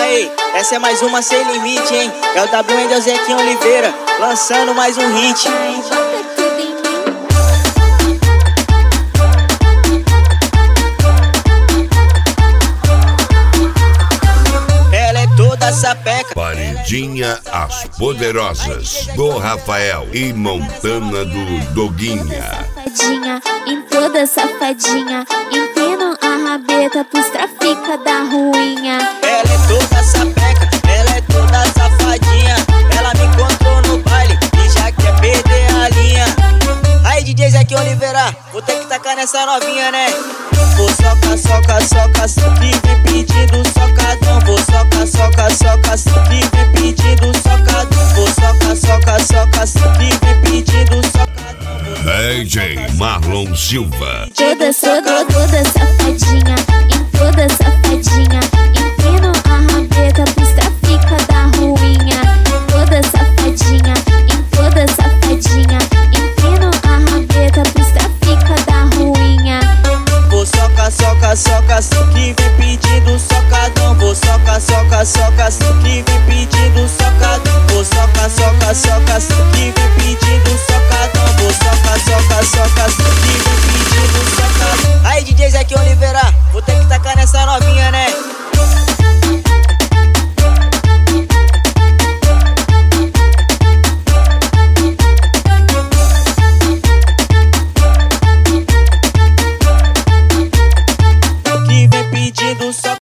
Aí, essa é mais uma Sem Limite, hein? É o WM e Zequinha Oliveira, lançando mais um hit. Ela é toda sapeca. Paredinha As Poderosas, do Rafael e Montana do Doguinha. Safadinha, em toda safadinha, empinam a rabeta pros trafica da ruinha. Ela é toda sapeca, ela é toda safadinha. Ela me encontrou no baile e já quer perder a linha. Aí DJ Zequinha Oliveira, vou ter que tacar nessa novinha, né? Vou soca, soca, soca, soca e vem pedindo socadão. Vou soca, soca, soca, soca e vem pedindo socadão. Vou soca, soca, soca, soca e vem pedindo socadão. DJ Marlon Silva.